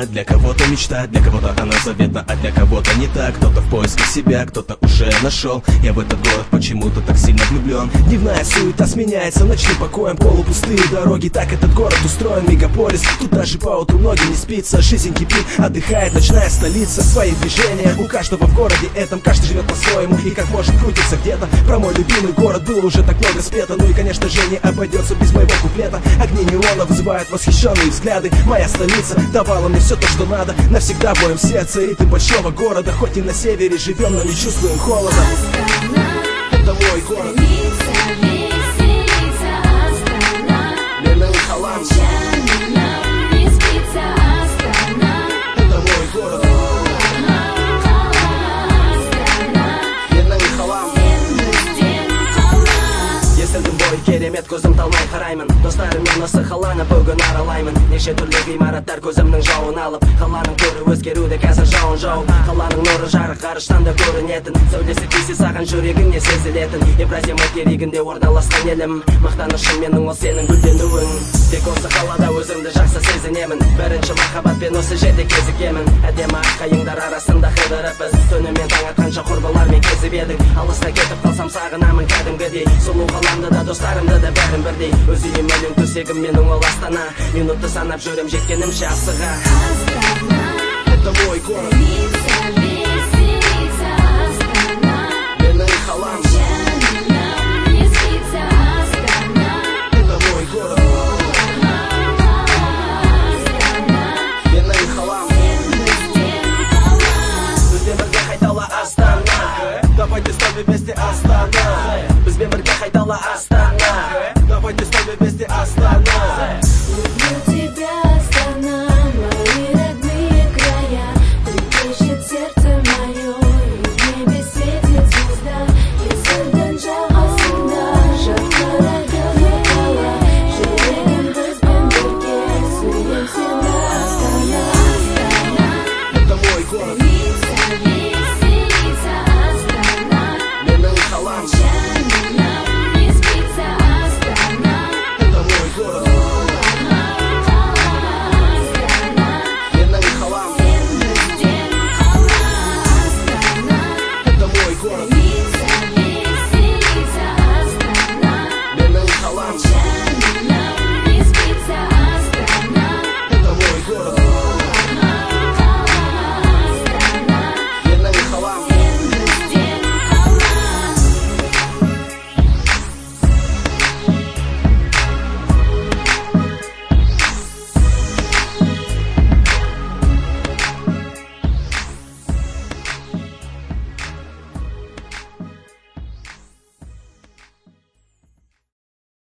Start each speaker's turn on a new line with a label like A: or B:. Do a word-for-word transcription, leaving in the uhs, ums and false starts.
A: Астана для кого-то мечта, для кого-то она заветна, а для кого-то не так. Кто-то в поиске себя, кто-то уже нашел. Я в этот город почему-то так сильно влюблен. Дневная суета сменяется ночным покоем, полупустые дороги, так этот город устроен, мегаполис. Тут даже поутру многим не спится, жизнь кипит, отдыхает ночная столица. Свои движения у каждого в городе этом, каждый живет по-своему и как может крутиться где-то. Про мой любимый город было уже так много спето, ну и конечно же не обойдется без моего куплета. Огни неона вызывают восхищенные взгляды. Моя столица давала мне все то, что надо. Навсегда в моем сердце ритм большого города. Хоть и на севере живем, но не чувствуем холода. Это мой город.
B: Керемет көзім талмай қараймын, достарыммен осы қаланы бүгін аралаймын. Неше түрлі ғимараттар көзімнің жауын алып, қаланың көрі өзгеруде қазір жауын жауып. Қаланың нұры жарық ғарыштан да көрінетін, сәулесі тисе саған жүрегіңе сезілетін. Евразия материгінде орналасқан елім, мақтанышым менің ол сенің гүлденуің. Тек осы қалада өзімді жақсы сезінемін, бірінші махаббатпен осы жерде кезігемін. Әдемі аққайыңдар арасында қыдырып біз, түнімен таң атқанша құрбылармен кезіп едік. Алыста кетіп қалсам сағынамын кәдімгідей, сұлу қаламды да достарымды да бәрін бірдей. Өз үйім менің төсегім менің ол Астана, минутты санап жүрем жеткенімше асыға.
A: Это мой город.